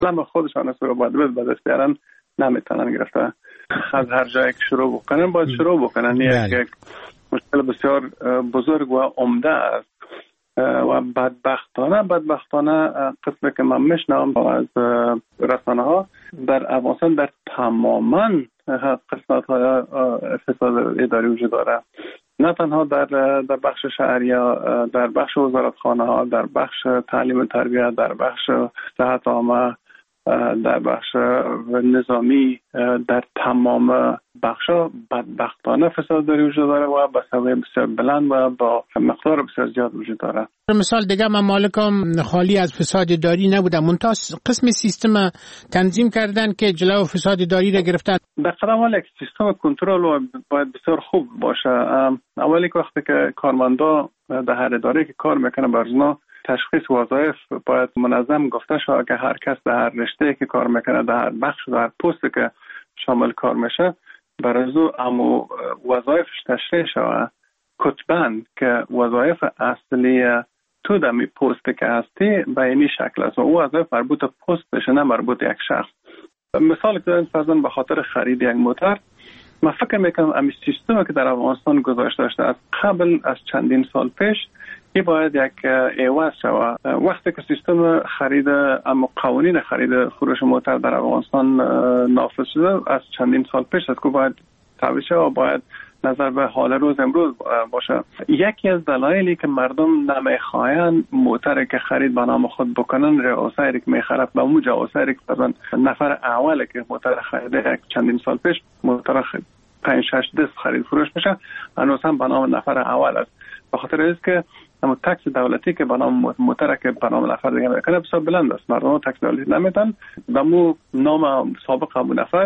لما خودشان از رو باید به دست بیارن نمیتونن گرفته. از هر جایی که شروع بکنن باید شروع بکنن. یک مشکل بسیار بزرگ و عمده است و بدبختانه قسمی که من میشنم از رسانه ها در افغانستان در تماما قسمت های فساد اداری وجود داره، نه تنها در بخش شهریه، در بخش وزارتخانه ها، در بخش تعلیم و تربیت، در بخش صحت عامه، در بخش نظامی، در تمام بخشا بدبختانه فساد داری وجود داره و به سویه بسیار بلند و با مقدار بسیار زیاد وجود داره. مثال دیگه ممالکم خالی از فساد داری نبوده، منتها قسم سیستم تنظیم کردن که جلو فساد داری را گرفتن. در قدم اول یک سیستم کنترل باید بسیار خوب باشه. اولی که وقتی که کارمندا در هر اداره که کار میکنه برزنا تشخیص وظایف باید منظم گفته شود که هر کس در هر رشته که کار میکنه، در هر بخش، در هر پستی که شامل کار میشه، برای امو وظایفش تشریح شود کتباً که وظایف اصلی تو دمی پستی که هستی به اینی شکل است و او وظایف مربوط پست بشه، نه مربوط یک شخص. مثال که فرضاً به خاطر خرید یک موتر، من فکر میکنم امی سیستمی که در افغانستان گذاشته شده از قبل از چندین سال پیش این باید یک عوض شود. وقتی که سیستم خرید اما قوانین خرید فروش موتر در افغانستان نافذ شده از چندین سال پیش است که باید تعویض شود و باید نظر به حال روز امروز باشه. یکی از دلایلی که مردم نمیخواین موتر که خرید به نام خود بکنن، رئاسایی که میخرد به اون جواسایی که مثلا نفر اوله که موتر خریده یک چندین سال پیش موتر 5-6 دست خرید فروش میشه، هنوز هم به نام نفر اول است. به خاطر است که اما تکس دولتی که به نام موتر که به نام نفر دیگه میکنه بسیار بلند است. مردم تکس دولتی نمیدن، به مو نام سابق ابو نفر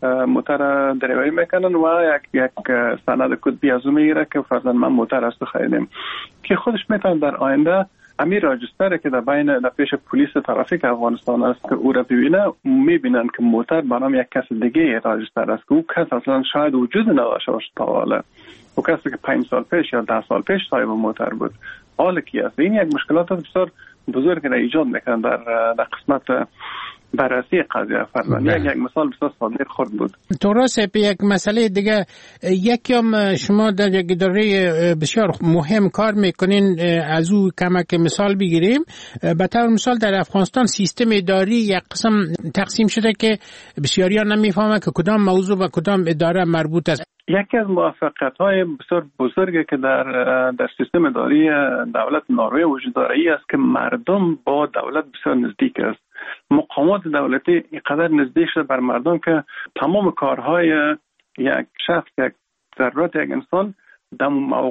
موتر دریوری میکنن و یک سند کتبی از اون میگیره که فرضاً من موتر از تو خریدم، که خودش میتونه در آینده امیر راجستره که در بین پیش پلیس ترافیک افغانستان است که او را ببینه، میبینن که موتر به نام یک کس دیگه راجستر است که او کس اصلا شاید وجود نداشته باشه تا حالا، او کسی که 5 سال پیش یا 10 سال پیش صاحب موتر بود حالا کی است. این یک مشکلات بسیار بزرگ را ایجاد میکنه در قسمت بررسی قضیه. فرضاً یک مثال بسیار ساده خود بود. درسته. یک مسئله دیگه، یکم شما در یک اداره بسیار مهم کار میکنین، از او کمک مثال بگیریم. به طور مثال در افغانستان سیستم اداری یک قسم تقسیم شده که بسیاری ها نمیفهمه که کدام موضوع و کدام اداره مربوط است. یکی از موفقیت‌های بسیار بزرگی که در سیستم اداری دولت نروژ وجود داره ای است که مردم با دولت بسیار نزدیک است. مقامات دولتی اینقدر نزدیک شده بر مردم که تمام کارهای یک شخص، یک ضرورت یک انسان در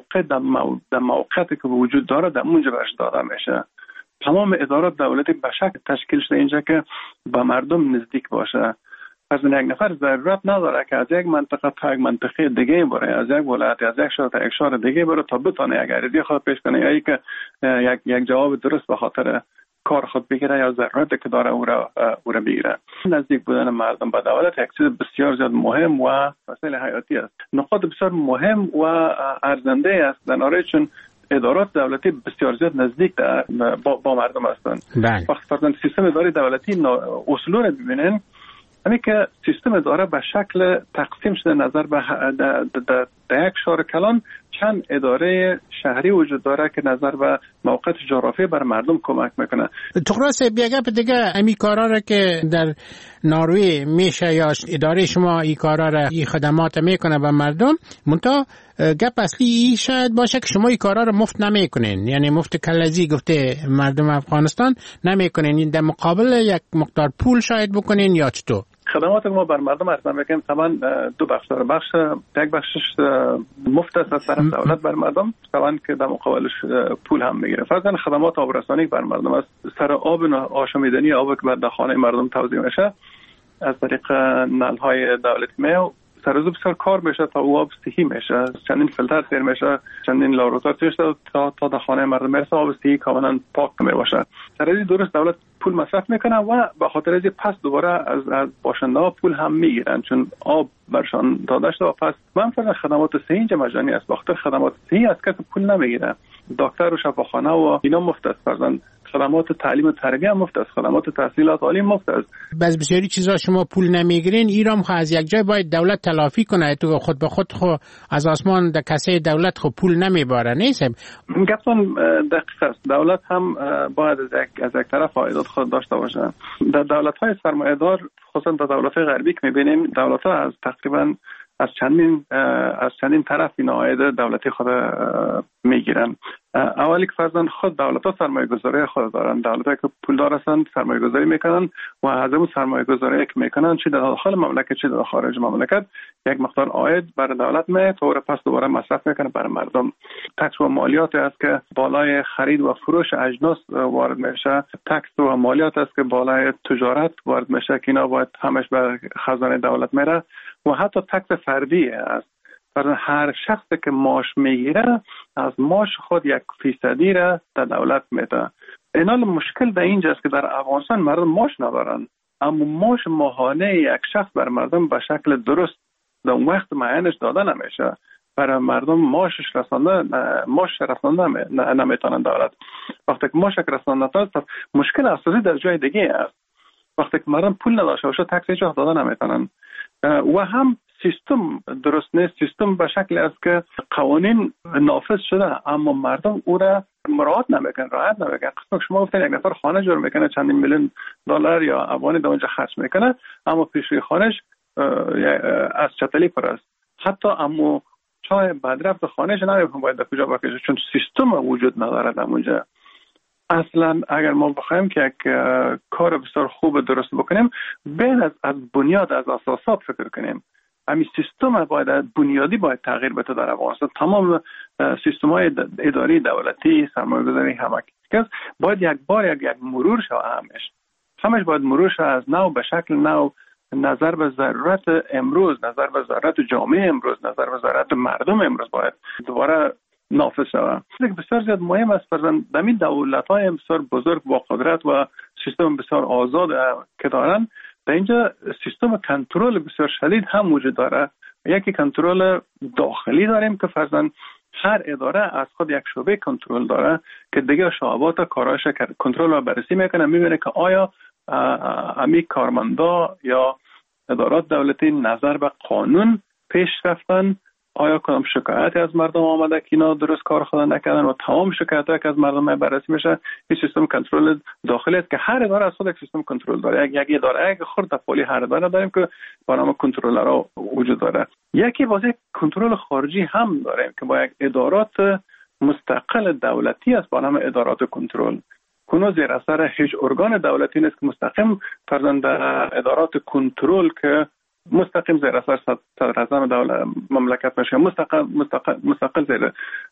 موقعیتی که وجود داره در اونجا برش داده میشه. تمام ادارات دولتی به شکل تشکیل شده اینجا که به مردم نزدیک باشه. از یک نفر ضرورت نداره که از یک منطقه تا یک منطقه دیگه بره، از یک ولایت از یک شهر تا یک شهر دیگه بره تا بتونه یک عریضه خود پیش کنه یا که یک جواب درست به خاطر کار خود بگیره یا ضرورتی که داره او را بگیره. نزدیک بودن مردم به دولت یک چیز بسیار زیاد مهم و مسئله حیاتی است. نقاط بسیار مهم و ارزنده است در نروژ، چون ادارات دولتی بسیار زیاد نزدیک با مردم هستند. وقتی فرضاً سیستم اداری دولتی اصولو رو ببینین، همین که سیستم اداره به شکل تقسیم شده نظر به در یک شهر کلان چند اداره شهری وجود داره که نظر به موقعیت جغرافی بر مردم کمک میکنه. تقراس بیگه دیگه امی کارا را که در نروژ میشه یا اداره شما این کارا را این خدمات میکنه به مردم، منتها گپ اصلی ای شاید باشه که شما این کارا را مفت نمیکنین، یعنی مفت کلزی گفته مردم افغانستان نمیکنین، در مقابل یک مقدار پول شاید بکنین یا چطور؟ خدمات ما بر مردم ارزان میکنیم طبعا دو بخش داره. یک بخشش مفت است از طرف دولت بر مردم، طبعا که در مقابلش پول هم میگیره. فرضاً خدمات آبرسانی بر مردم است، سر آب آشامیدنی آب که در خانه مردم توزیع میشه از طریق نل‌های دولتی میاد، سر روز بسیار کار میشه تا او آب صحی میشه، چندین فیلتر سیر میشه، چندین لابراتوار میشه تا در خانه مردم میرسه آب صحی کاملا پاک میباشه. سر از درست دولت پول مصرف میکنه و به خاطر از پس دوباره از باشنده ها پول هم میگیرن، چون آب برشان داده شده و پس منفعت خدمات صحی اینجا مجانی است. به خاطر خدمات صحی از کسی پول نمیگیره. دکتر و شفاخانه و اینا مفت است. فرضاً خدمات تعلیم و تربیت مفت است، خدمات تحصیلات عالی مفت است. بس بسیاری چیزا شما پول نمیگیرین، ایران خو از یک جای باید دولت تلافی کنه. تو خود به خود خو از آسمان در کسه دولت خو پول نمیباره نیست. گفتم دقیق است. دولت هم باید از یک طرف عایدات خود داشته باشه. در دولت‌های سرمایه‌دار، خصوصا در دولت‌های غربی که می‌بینیم، دولت‌ها از تقریبا از چندین طرف این عاید دولتی خود میگیرن. اولی که فرضاً خود دولت‌ها سرمایه‌گذاری خود دارن، دولت‌ها که پولدار هستند سرمایه‌گذاری میکنن و از اون سرمایه‌گذاری که میکنن چه در داخل مملکت چه در خارج مملکت یک مقدار عاید برای دولت میاد، پس دوباره مصرف میکنه برای مردم. تکس و مالیات است که بالای خرید و فروش اجناس وارد میشه، تکس و مالیات است که بالای تجارت وارد میشه که اینا باید همش به خزانه دولت میره، و حتی تکس فردی است. برای هر شخصی که معاش میگیره از معاش خود 1% را در دولت میده. اینال مشکل در اینجا است که در افغانستان مردم معاش ندارن، اما معاش ماهانه یک شخص بر مردم به شکل درست در اون وقت معینش داده نمیشه. برای مردم معاش رسانده نمیتونن دولت. وقتی که معاش رسانده است، مشکل اساسی در جای دیگه است. وقتی که مردم پول نداشته باشه تکس هیچ وقت داده نمیتونن. و هم سیستم درست نیست. سیستم به شکلی است که قوانین نافذ شده اما مردم او را رعایت نمیکنن. قسم شما گفتین یک نفر خانه جور میکنه، چندین میلیون دلار یا افغانی در اونجا خرج میکنه، اما پیشوی خانهش از چتلی پر است. حتی اما چای بدرفت خانهش نمیفهم باید در کجا بکشه، چون سیستم وجود نداره در اونجا. اصلا اگر ما بخوایم که یک کار بسیار خوب درست بکنیم، بین از بنیاد، از اساسات فکر کنیم. همین سیستم باید بنیادی باید تغییر بده در افغانستان. تمام سیستم‌های اداری دولتی، سرمایه‌گذاری همه باید یک مرور شود. همش باید مرور شود از نو به شکل نو، نظر به ضرورت امروز، نظر به ضرورت جامعه امروز، نظر به ضرورت مردم امروز باید دوباره نافذ شود. بسیار زیاد مهم است در این دولت‌های بسیار بزرگ با قدرت و سیستم بسیار آزاد که دارن، در اینجا سیستم کنترل بسیار شدید هم وجود داره. یکی کنترل داخلی داریم که فرضاً هر اداره از خود یک شعبه کنترل داره که دیگه شعبات کاراش کنترل و بررسی میکنه، میبینه که آیا امی کارمندا یا ادارات دولتی نظر به قانون پیش رفتن، آیا کدام شکایتی از مردم آمده که اینا درست کار خود نکردن، و تمام شکایت‌ها که از مردم بررسی میشه. این سیستم کنترل داخلی است که هر اداره از خود یک سیستم کنترل داره. یک اداره خرد پولی هر اداره داریم که با نام کنترلرها وجود داره. یکی واسه کنترل خارجی هم داریم که با یک ادارات مستقل دولتی است با نام ادارات کنترل. کنون زیر اثر هیچ ارگان دولتی نیست که مستقیم فرزند ادارات کنترل که مستقیم زیر اثر صدر اعظم دولت مملکت میشه، مستقل زیر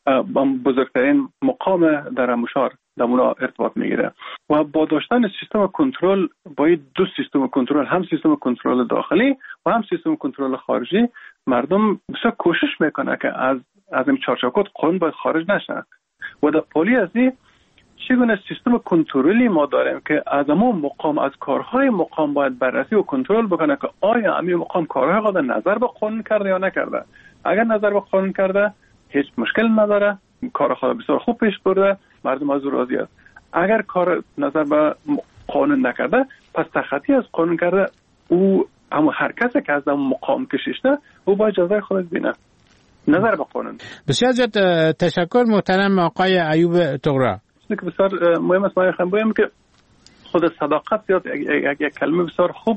بزرگترین مقام در مشار در اونا ارتباط میگیره. و با داشتن سیستم کنترل، باید دو سیستم کنترل، هم سیستم کنترل داخلی و هم سیستم کنترل خارجی، مردم بسیار کوشش میکنه که از این چارچوبات قانون باید خارج نشه. و در پالی از این چگونه سیستم کنترلی ما داریم که از همون مقام، از کارهای مقام باید بررسی و کنترل بکنه که آیا همین مقام کارهای خود نظر به قانون کرده یا نکرده. اگر نظر به قانون کرده هیچ مشکل نداره، کار خود بسیار خوب پیش برده، مردم از او راضی است. اگر کار نظر به قانون نکرده، پس تخطی از قانون کرده، او همون هر کسی که از اون مقام کشیده او باید جزای خودش بینه نظر به قانون. بسیار زیاد تشکر محترم آقای ایوب طغرا. که بسیار مهم است. ما خواهیم بگیم که خود صداقت یک کلمه بسیار خوب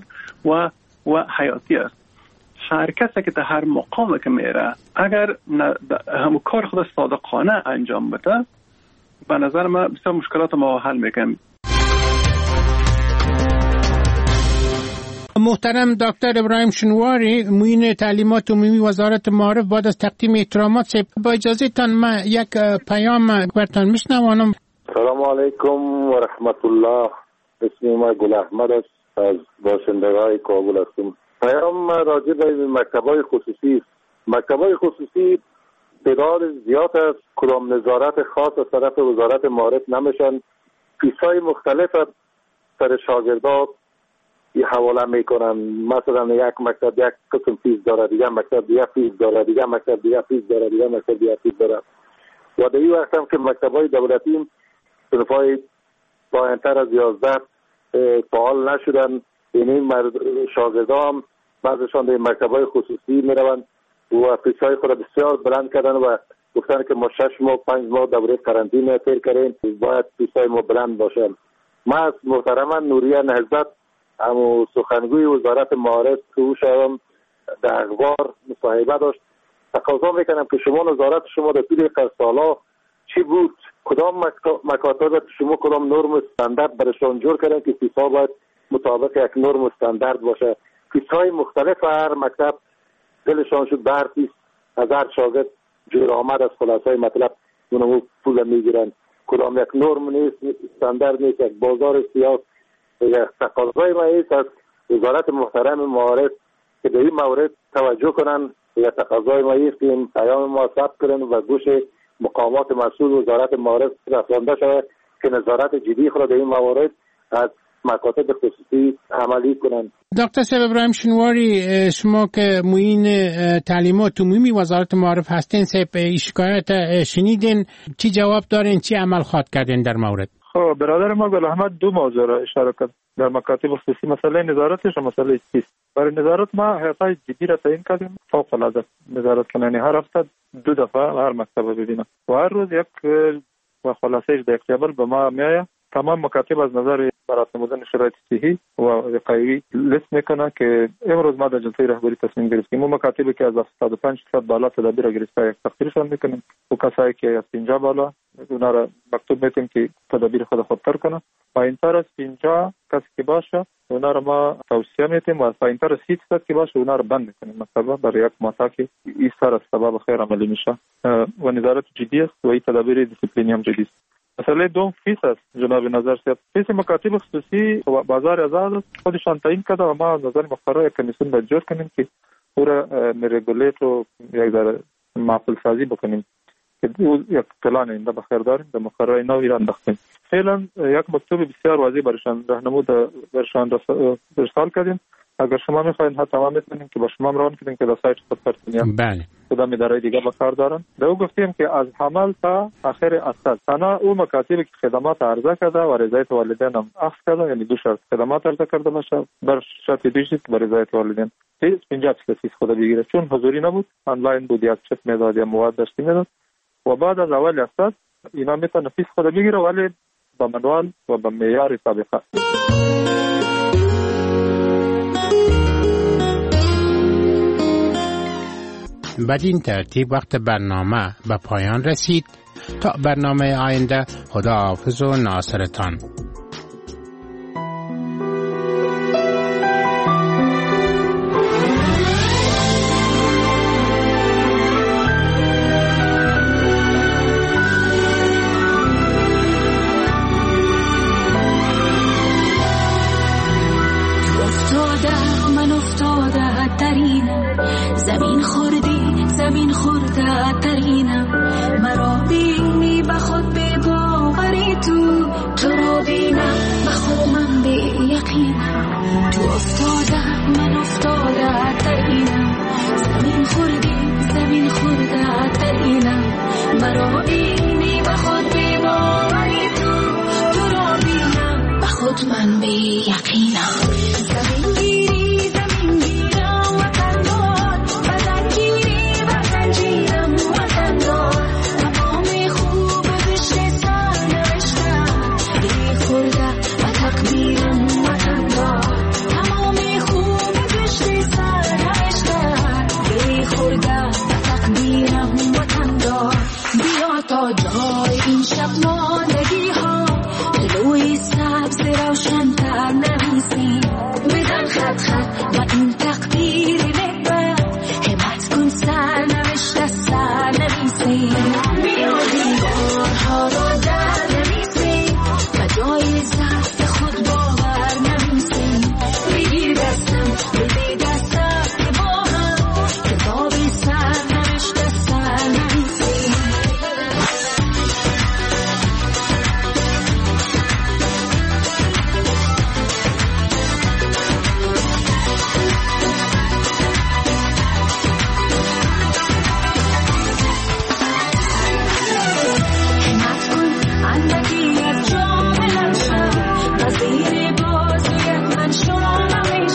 و حیاتی است. هر کسی که در هر مقام که میره اگر همون کار خود صادقانه انجام بده، به نظر من بسیار مشکلات ما حل میکنیم. محترم دکتر ابراهیم شنواری، معین تعلیمات عمومی وزارت معارف، بعد از تقدیم احترامات با اجازه تان من یک پیام برتان میشنوانم. سلام علیکم و رحمت الله. اسم ما گل احمد است، از باشندگان کابل هستم. پیام راجع به مکتب‌های خصوصی. مکتب‌های خصوصی تعداد زیاد است، کدام نظارت خاص از طرف وزارت معارف نمیشن. فیس‌های مختلف سر شاگردات حواله میکنن. مثلا یک مکتب یک قسم فیس داره، دیگه مکتب دیگه فیس داره، دیگه مکتب دیگه فیس داره، دیگه مکتب دیگه فیس داره. و در این وقت هم که مکتب‌های دولتی صنف‌های پایین‌تر از 11 فعال نشدن. این شاگردان بعضشان به مکتب‌های خصوصی میروند و فیس‌های خود بسیار بلند کردن و گفتن که ما 6 ماه 5 ماه دوره قرنطینه طی کردیم، باید فیس‌های ما بلند باشه. من از محترم نوریه نهضت همو سخنگوی وزارت معارف که او شدم در اخبار مصاحبه داشت، تقاضا میکنم که شما نظارت شما در طول سالها چی بود؟ کدام مکاتب شما کدام نرم استاندارد برشان جور کردن که فیس‌ها باید مطابق یک نرم استاندارد باشه؟ فیس‌های مختلف هر مکتب دلشان شد به هر فیس از هر شاگرد جور آمد از خلاصه مطلب اونمو پول میگیرن. کدام یک نرم نیست، استاندارد نیست، یک بازار سیاس. تقاضای ما است از وزارت محترم معارف که به این مورد توجه کنن. یا تقاضای ما است که این پیام ما ثبت کنن و گوش مقامات مسئول وزارت معارف رسانده شود که نظارت جدی خود به این موارد از مکاتب خصوصی عملی کنن. دکتر سیب ابراهیم شنواری، شما که معین تعلیمات عمومی وزارت معارف هستین، سیب شکایت شنیدین، چی جواب دارین، چی عمل خواد کردین در مورد؟ خب برادر ما گل احمد دو موضوع را اشاره کرد در مکاتب خصوصی، مسئله نظارتش و مسئله چیست. برای نظارت ما هیئت‌های جدی را تعیین کردیم، فوق العاده نظارت کنن. هر هفته 2 دفعه هر مکتب ببینم و هر روز یک و خلاصه‌اش در اکتبل به ما میآید. تمام مکاتب از نظر برات نمودن شرایط صحی و وقایعی لیست میکنه که امروز ما در جلسه رهبری تصمیم گرفتیم اون مکاتبی که از 75% بالا تدابیر گرفته یک تقدیرشان میکنیم و کسایی که از 50 بالا اونا را مکتوب میتیم که تدابیر خود خودتر کنه. پایینتر از 50 کسی که باشه اونا را ما توصیه میتیم و از پایینتر از 30% که باشه اونا را بند میکنیم مکتبا برای یک ماه که این سر از سبب خیر عملی میشه و نظارت جدی است و این تدابیر دیسیپلینی هم جدی است. مسئله دوم فیس است جناب نظر صاحب. فیس مکاتب خصوصی و بازار آزاد خودشان تعیین کرده و ما از نظر مقرر یک کمیسیون باید جور کنیم که او را ریگولیت و یک ذره معقول سازی بکنیم که یک پلان اینده بخیر داریم در مقرر نوی را انداختیم. فعلا یک مکتوب بسیار واضح برشان راهنمود برشان ارسال کردیم. اگر شما میخواین حتی ما میتونیم که با شما روان کنیم که در سایت خود پرسونیم بله کدام اداره دیگه بکار دارن. در او گفتیم که از حمل تا آخر اساس تنها او مکاتبی که خدمات عرضه کرده و رضایت والدین هم اخذ کرده، یعنی 2 شرط خدمات عرضه کرده باشه بر شرط دیجیت و رضایت والدین 50% فیس خود بگیره. چون حضوری نبود آنلاین بود، یک چت میداد یا مواد داشتی میداد و بعد از اول اساس اینا میتونه فیس خود بگیره ولی با منوال و با معیار سابقه. بدین ترتیب وقت برنامه به پایان رسید. تا برنامه آینده، خداحافظ و ناصرتان. زمین خورده ترینم مرا بینی به خود به باوری تو را بینم به خود من به یقینم تو افتاده من افتاده ترینم زمین خورده ترینم مرا بینی به خود به باوری تو را بینم به خود من به